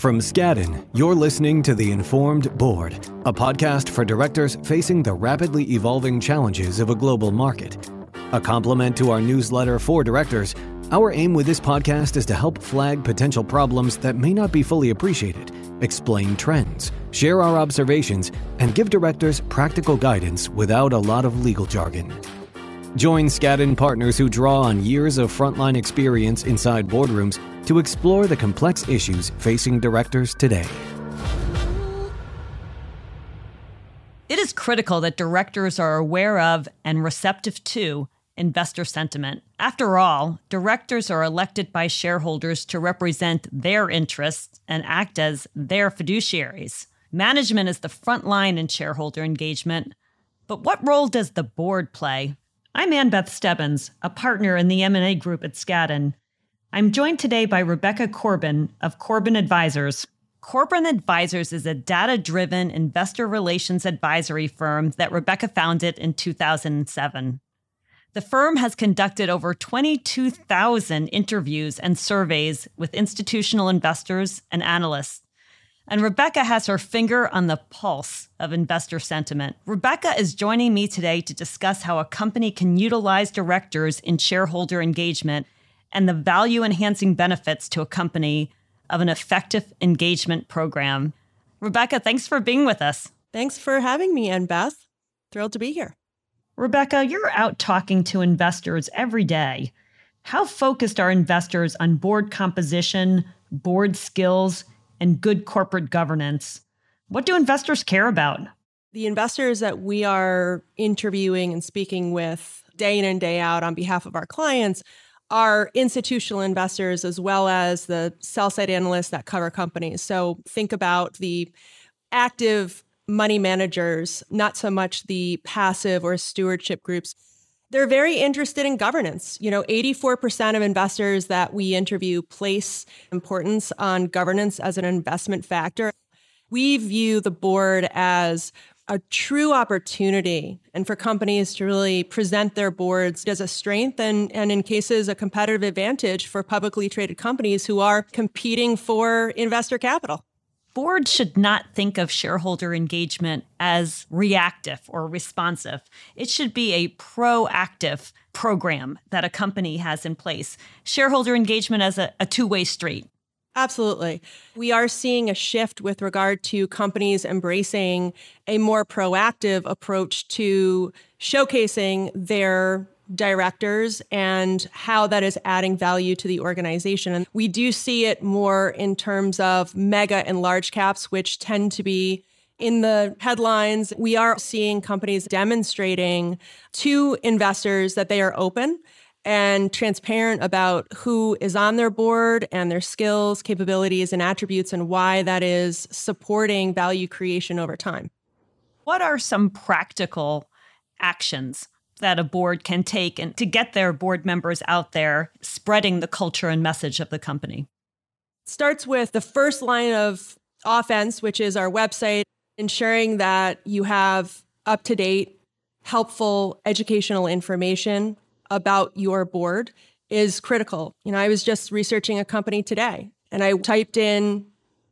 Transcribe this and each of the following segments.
From Skadden, you're listening to The Informed Board, a podcast for directors facing the rapidly evolving challenges of a global market. A complement to our newsletter for directors, our aim with this podcast is to help flag potential problems that may not be fully appreciated, explain trends, share our observations, and give directors practical guidance without a lot of legal jargon. Join Skadden partners who draw on years of frontline experience inside boardrooms to explore the complex issues facing directors today. It is critical that directors are aware of and receptive to investor sentiment. After all, directors are elected by shareholders to represent their interests and act as their fiduciaries. Management is the front line in shareholder engagement. But what role does the board play? I'm Annbeth Stebbins, a partner in the M&A group at Skadden. I'm joined today by Rebecca Corbin of Corbin Advisors. Corbin Advisors is a data-driven investor relations advisory firm that Rebecca founded in 2007. The firm has conducted over 22,000 interviews and surveys with institutional investors and analysts. And Rebecca has her finger on the pulse of investor sentiment. Rebecca is joining me today to discuss how a company can utilize directors in shareholder engagement and the value-enhancing benefits to a company of an effective engagement program. Rebecca, thanks for being with us. Thanks for having me, Annbeth. Thrilled to be here. Rebecca, you're out talking to investors every day. How focused are investors on board composition, board skills, and good corporate governance? What do investors care about? The investors that we are interviewing and speaking with day in and day out on behalf of our clients are institutional investors as well as the sell-side analysts that cover companies. So think about the active money managers, not so much the passive or stewardship groups. They're very interested in governance. 84% of investors that we interview place importance on governance as an investment factor. We view the board as a true opportunity and for companies to really present their boards as a strength and in cases a competitive advantage for publicly traded companies who are competing for investor capital. Boards should not think of shareholder engagement as reactive or responsive. It should be a proactive program that a company has in place. Shareholder engagement as a two-way street. Absolutely. We are seeing a shift with regard to companies embracing a more proactive approach to showcasing their directors and how that is adding value to the organization. And we do see it more in terms of mega and large caps, which tend to be in the headlines. We are seeing companies demonstrating to investors that they are open and transparent about who is on their board and their skills, capabilities, and attributes, and why that is supporting value creation over time. What are some practical actions that a board can take and to get their board members out there spreading the culture and message of the company? It starts with the first line of offense, which is our website, ensuring that you have up-to-date, helpful educational information about your board is critical. I was just researching a company today and I typed in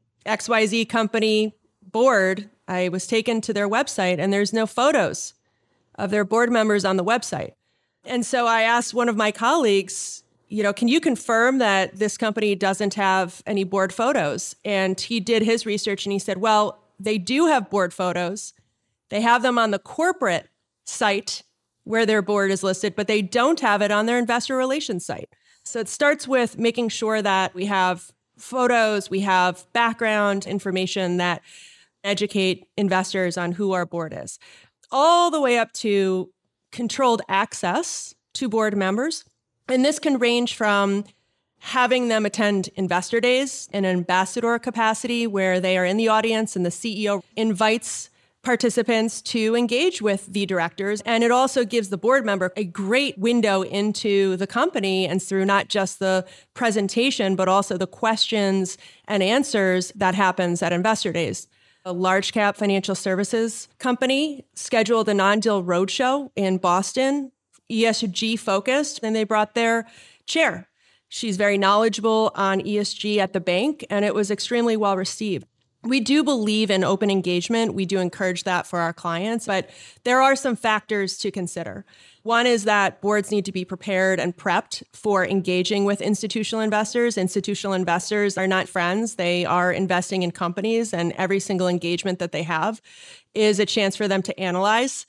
XYZ company board. I was taken to their website and there's no photos of their board members on the website. And so I asked one of my colleagues, can you confirm that this company doesn't have any board photos? And he did his research and he said, well, they do have board photos. They have them on the corporate site where their board is listed, but they don't have it on their investor relations site. So it starts with making sure that we have photos, we have background information that educate investors on who our board is, all the way up to controlled access to board members. And this can range from having them attend investor days in an ambassador capacity where they are in the audience and the CEO invites participants to engage with the directors. And it also gives the board member a great window into the company and through not just the presentation, but also the questions and answers that happens at investor days. A large cap financial services company scheduled a non-deal roadshow in Boston, ESG focused, and they brought their chair She's very knowledgeable on ESG at the bank, and it was extremely well received. We do believe in open engagement. We do encourage that for our clients, but there are some factors to consider. One is that boards need to be prepared and prepped for engaging with institutional investors. Institutional investors are not friends. They are investing in companies, and every single engagement that they have is a chance for them to analyze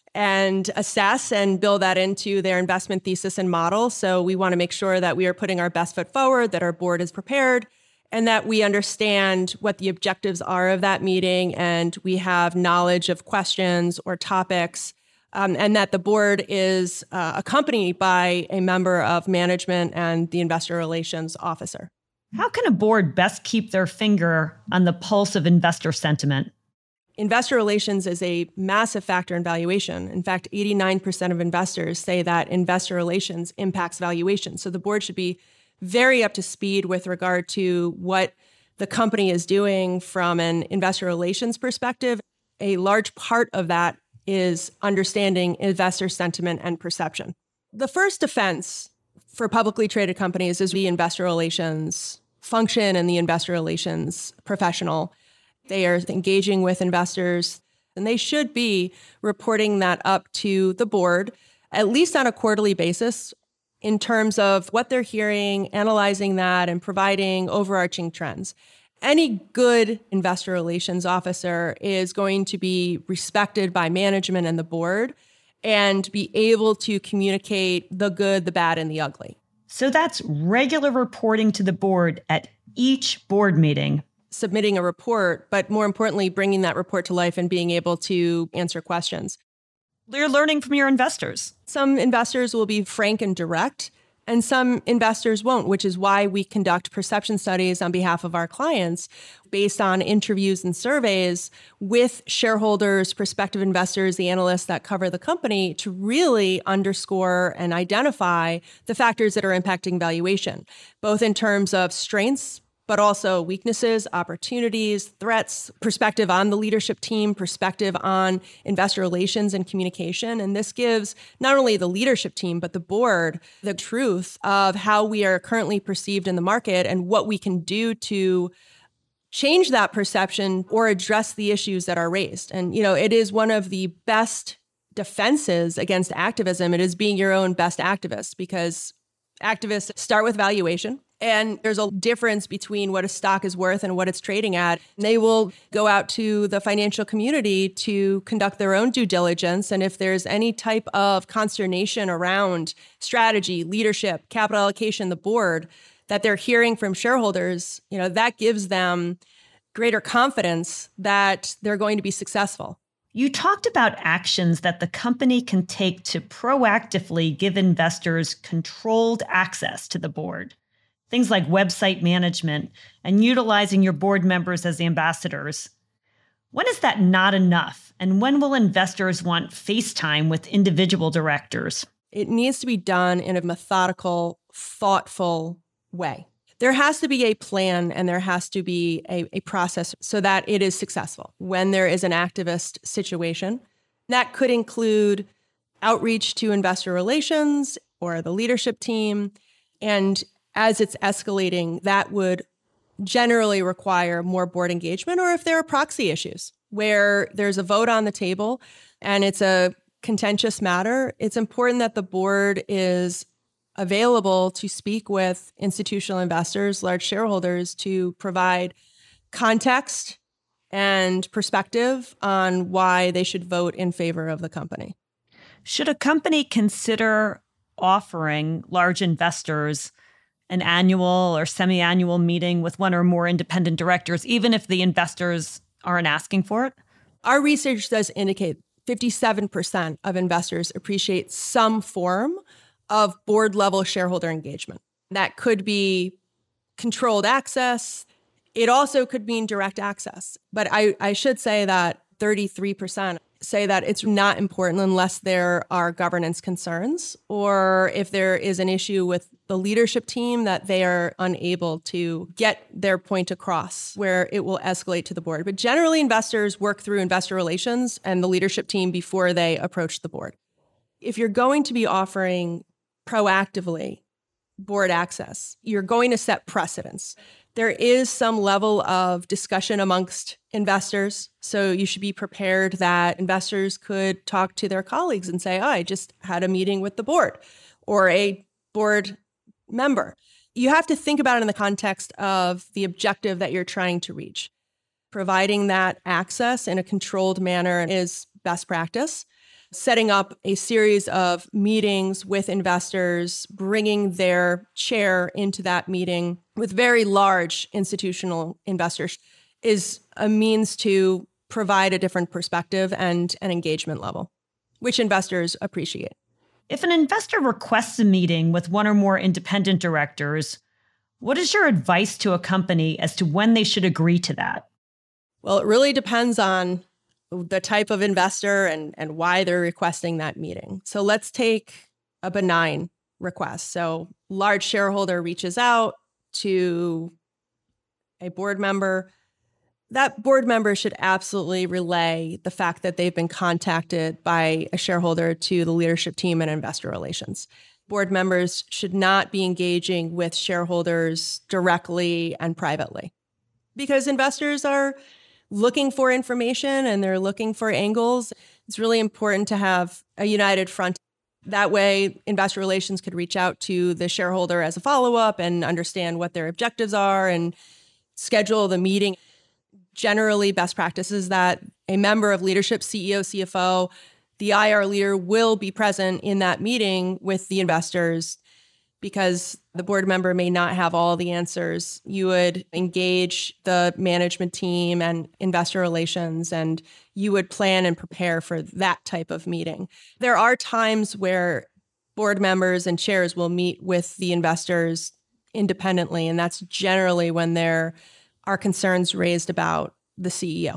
and assess and build that into their investment thesis and model. So we want to make sure that we are putting our best foot forward, that our board is prepared, and that we understand what the objectives are of that meeting, and we have knowledge of questions or topics, and that the board is accompanied by a member of management and the investor relations officer. How can a board best keep their finger on the pulse of investor sentiment? Investor relations is a massive factor in valuation. In fact, 89% of investors say that investor relations impacts valuation. So the board should be very up to speed with regard to what the company is doing from an investor relations perspective. A large part of that is understanding investor sentiment and perception. The first defense for publicly traded companies is the investor relations function and the investor relations professional. They are engaging with investors, and they should be reporting that up to the board, at least on a quarterly basis, in terms of what they're hearing, analyzing that, and providing overarching trends. Any good investor relations officer is going to be respected by management and the board and be able to communicate the good, the bad, and the ugly. So that's regular reporting to the board at each board meeting. Submitting a report, but more importantly, bringing that report to life and being able to answer questions. You're learning from your investors. Some investors will be frank and direct, and some investors won't, which is why we conduct perception studies on behalf of our clients based on interviews and surveys with shareholders, prospective investors, the analysts that cover the company to really underscore and identify the factors that are impacting valuation, both in terms of strengths, but also weaknesses, opportunities, threats, perspective on the leadership team, perspective on investor relations and communication. And this gives not only the leadership team, but the board the truth of how we are currently perceived in the market and what we can do to change that perception or address the issues that are raised. And, it is one of the best defenses against activism. It is being your own best activist, because activists start with valuation. And there's a difference between what a stock is worth and what it's trading at. They will go out to the financial community to conduct their own due diligence. And if there's any type of consternation around strategy, leadership, capital allocation, the board, that they're hearing from shareholders, that gives them greater confidence that they're going to be successful. You talked about actions that the company can take to proactively give investors controlled access to the board. Things like website management and utilizing your board members as ambassadors. When is that not enough? And when will investors want FaceTime with individual directors? It needs to be done in a methodical, thoughtful way. There has to be a plan and there has to be a process so that it is successful when there is an activist situation. That could include outreach to investor relations or the leadership team. And as it's escalating, that would generally require more board engagement, or if there are proxy issues where there's a vote on the table and it's a contentious matter, it's important that the board is available to speak with institutional investors, large shareholders, to provide context and perspective on why they should vote in favor of the company. Should a company consider offering large investors an annual or semi-annual meeting with one or more independent directors, even if the investors aren't asking for it? Our research does indicate 57% of investors appreciate some form of board-level shareholder engagement. That could be controlled access. It also could mean direct access. But I should say that 33% say that it's not important unless there are governance concerns or if there is an issue with the leadership team that they are unable to get their point across where it will escalate to the board. But generally, investors work through investor relations and the leadership team before they approach the board. If you're going to be offering proactively board access, you're going to set precedents. There is some level of discussion amongst investors. So you should be prepared that investors could talk to their colleagues and say, oh, I just had a meeting with the board or a board member. You have to think about it in the context of the objective that you're trying to reach. Providing that access in a controlled manner is best practice. Setting up a series of meetings with investors, bringing their chair into that meeting with very large institutional investors is a means to provide a different perspective and an engagement level, which investors appreciate. If an investor requests a meeting with one or more independent directors, what is your advice to a company as to when they should agree to that? Well, it really depends on the type of investor and why they're requesting that meeting. So let's take a benign request. So large shareholder reaches out to a board member. That board member should absolutely relay the fact that they've been contacted by a shareholder to the leadership team and investor relations. Board members should not be engaging with shareholders directly and privately because investors are looking for information and they're looking for angles. It's really important to have a united front. That way, investor relations could reach out to the shareholder as a follow-up and understand what their objectives are and schedule the meeting. Generally, best practice is that a member of leadership, CEO, CFO, the IR leader will be present in that meeting with the investors because the board member may not have all the answers. You would engage the management team and investor relations, and you would plan and prepare for that type of meeting. There are times where board members and chairs will meet with the investors independently, and that's generally when there are concerns raised about the CEO.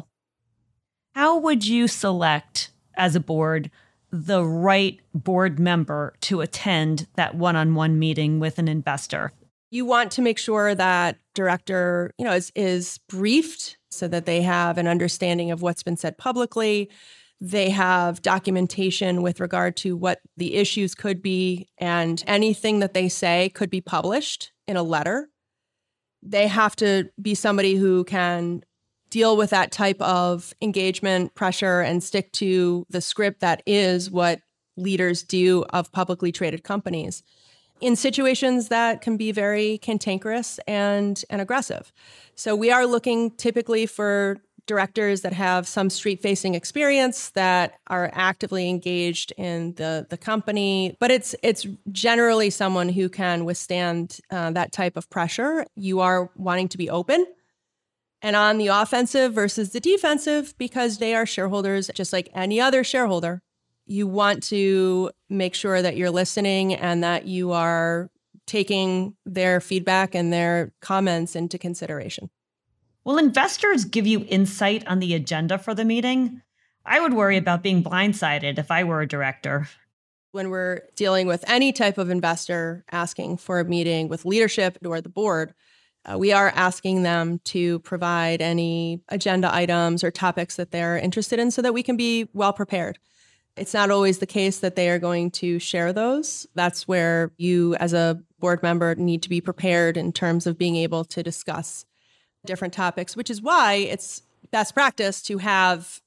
How would you select, as a board, the right board member to attend that one-on-one meeting with an investor? You want to make sure that director, is briefed so that they have an understanding of what's been said publicly. They have documentation with regard to what the issues could be, and anything that they say could be published in a letter. They have to be somebody who can deal with that type of engagement pressure and stick to the script that is what leaders do of publicly traded companies in situations that can be very cantankerous and aggressive. So we are looking typically for directors that have some street-facing experience, that are actively engaged in the company, but it's generally someone who can withstand that type of pressure. You are wanting to be open and on the offensive versus the defensive because they are shareholders just like any other shareholder. You want to make sure that you're listening and that you are taking their feedback and their comments into consideration. Will investors give you insight on the agenda for the meeting? I would worry about being blindsided if I were a director. When we're dealing with any type of investor asking for a meeting with leadership or the board, we are asking them to provide any agenda items or topics that they're interested in so that we can be well prepared. It's not always the case that they are going to share those. That's where you, as a board member, need to be prepared in terms of being able to discuss different topics, which is why it's best practice to have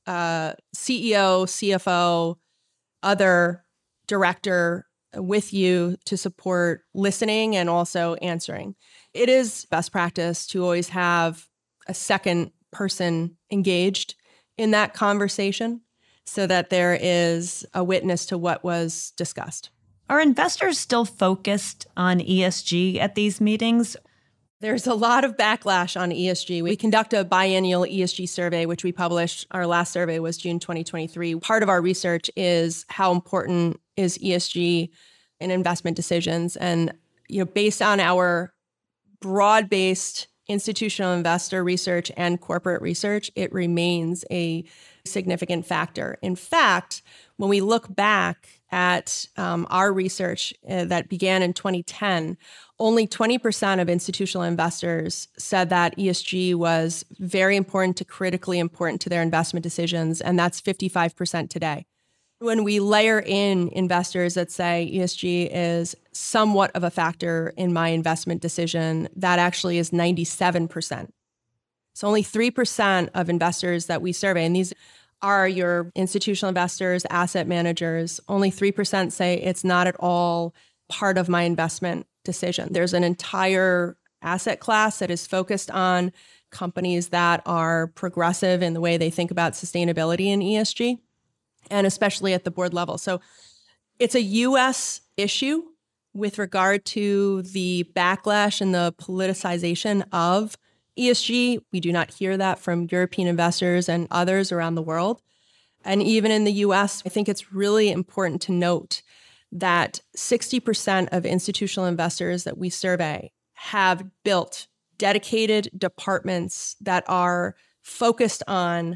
CEO, CFO, other director with you to support listening and also answering. It is best practice to always have a second person engaged in that conversation so that there is a witness to what was discussed. Are investors still focused on ESG at these meetings? There's a lot of backlash on ESG. We conduct a biennial ESG survey, which we published. Our last survey was June 2023. Part of our research is how important is ESG in investment decisions. And based on our broad-based institutional investor research and corporate research, it remains a significant factor. In fact, when we look back at our research that began in 2010, only 20% of institutional investors said that ESG was very important to critically important to their investment decisions, and that's 55% today. When we layer in investors that say ESG is somewhat of a factor in my investment decision, that actually is 97%. So only 3% of investors that we survey, and these are your institutional investors, asset managers, only 3% say it's not at all part of my investment decision. There's an entire asset class that is focused on companies that are progressive in the way they think about sustainability and ESG, and especially at the board level. So it's a U.S. issue with regard to the backlash and the politicization of ESG. We do not hear that from European investors and others around the world. And even in the U.S., I think it's really important to note that 60% of institutional investors that we survey have built dedicated departments that are focused on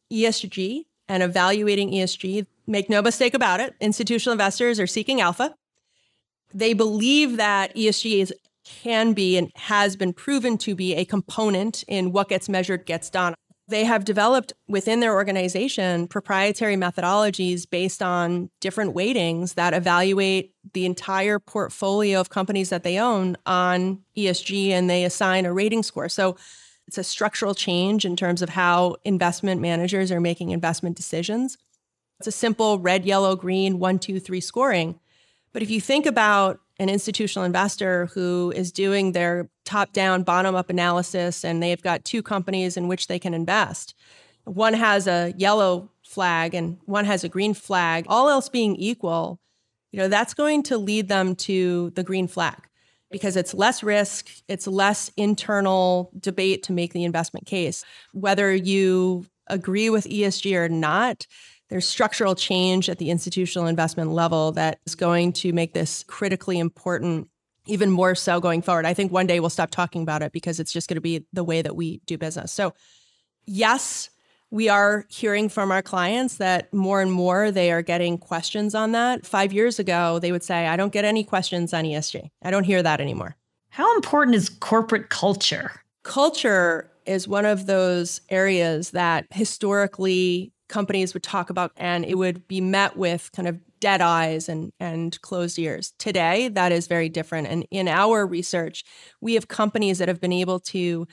ESG and evaluating ESG. Make no mistake about it, institutional investors are seeking alpha. They believe that ESG can be and has been proven to be a component in what gets measured gets done. They have developed within their organization proprietary methodologies based on different weightings that evaluate the entire portfolio of companies that they own on ESG, and they assign a rating score. So it's a structural change in terms of how investment managers are making investment decisions. It's a simple red, yellow, green, 1, 2, 3 scoring. But if you think about an institutional investor who is doing their top-down, bottom-up analysis, and they've got 2 companies in which they can invest. One has a yellow flag and one has a green flag. All else being equal, that's going to lead them to the green flag because it's less risk, it's less internal debate to make the investment case. Whether you agree with ESG or not, there's structural change at the institutional investment level that is going to make this critically important, even more so going forward. I think one day we'll stop talking about it because it's just going to be the way that we do business. So yes, we are hearing from our clients that more and more they are getting questions on that. 5 years ago, they would say, I don't get any questions on ESG. I don't hear that anymore. How important is corporate culture? Culture is one of those areas that historically companies would talk about, and it would be met with kind of dead eyes and closed ears. Today, that is very different. And in our research, we have companies that have been able to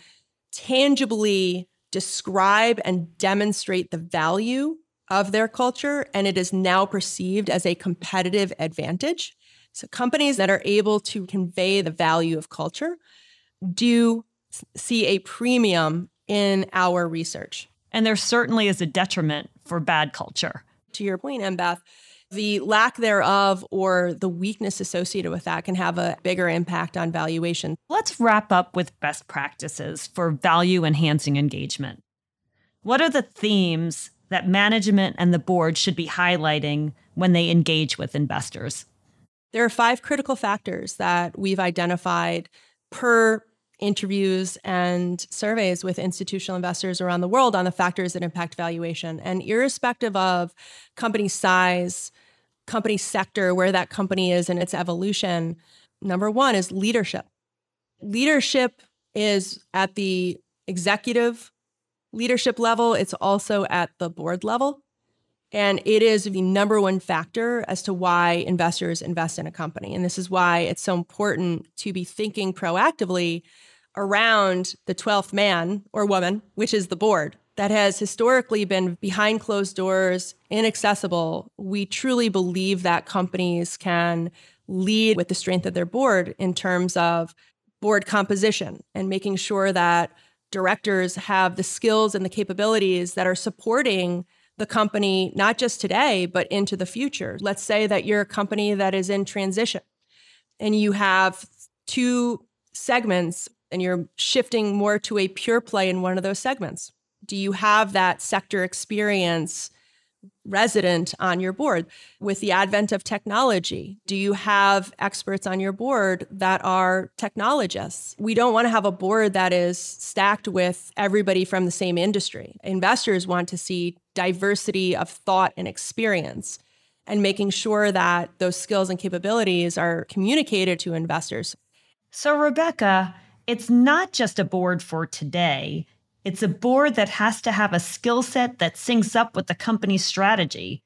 tangibly describe and demonstrate the value of their culture, and it is now perceived as a competitive advantage. So companies that are able to convey the value of culture do see a premium in our research. And there certainly is a detriment for bad culture. To your point, Mbeth, the lack thereof or the weakness associated with that can have a bigger impact on valuation. Let's wrap up with best practices for value-enhancing engagement. What are the themes that management and the board should be highlighting when they engage with investors? There are 5 critical factors that we've identified per interviews and surveys with institutional investors around the world on the factors that impact valuation. And irrespective of company size, company sector, where that company is in its evolution, number 1 is leadership. Leadership is at the executive leadership level. It's also at the board level. And it is the number 1 factor as to why investors invest in a company. And this is why it's so important to be thinking proactively around the 12th man or woman, which is the board, that has historically been behind closed doors, inaccessible. We truly believe that companies can lead with the strength of their board in terms of board composition and making sure that directors have the skills and the capabilities that are supporting the company, not just today, but into the future. Let's say that you're a company that is in transition and you have 2 segments and you're shifting more to a pure play in one of those segments. Do you have that sector experience resident on your board? With the advent of technology, do you have experts on your board that are technologists? We don't want to have a board that is stacked with everybody from the same industry. Investors want to see diversity of thought and experience, and making sure that those skills and capabilities are communicated to investors. So, Rebecca, it's not just a board for today. It's a board that has to have a skill set that syncs up with the company's strategy.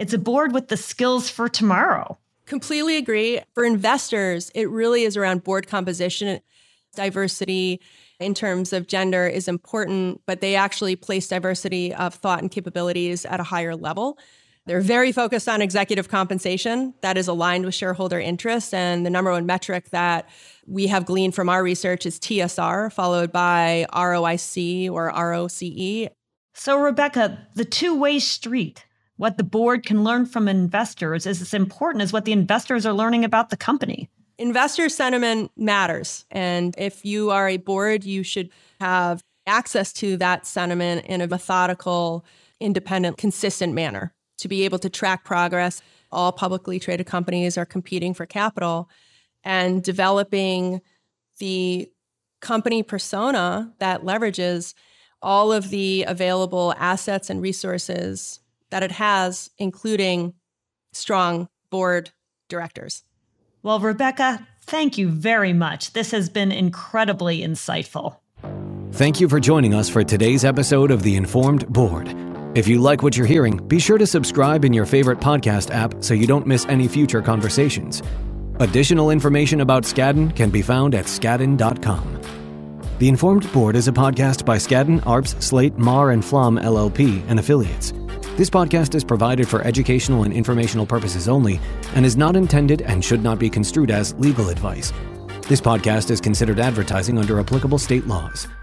It's a board with the skills for tomorrow. Completely agree. For investors, it really is around board composition. Diversity in terms of gender is important, but they actually place diversity of thought and capabilities at a higher level. They're very focused on executive compensation that is aligned with shareholder interest. And the number one metric that we have gleaned from our research is TSR, followed by ROIC or ROCE. So, Rebecca, the two-way street, what the board can learn from investors is as important as what the investors are learning about the company. Investor sentiment matters. And if you are a board, you should have access to that sentiment in a methodical, independent, consistent manner to be able to track progress. All publicly traded companies are competing for capital, and developing the company persona that leverages all of the available assets and resources that it has, including strong board directors. Well, Rebecca, thank you very much. This has been incredibly insightful. Thank you for joining us for today's episode of The Informed Board. If you like what you're hearing, be sure to subscribe in your favorite podcast app so you don't miss any future conversations. Additional information about Skadden can be found at skadden.com. The Informed Board is a podcast by Skadden, Arps, Slate, Marr & Flom LLP and affiliates. This podcast is provided for educational and informational purposes only and is not intended and should not be construed as legal advice. This podcast is considered advertising under applicable state laws.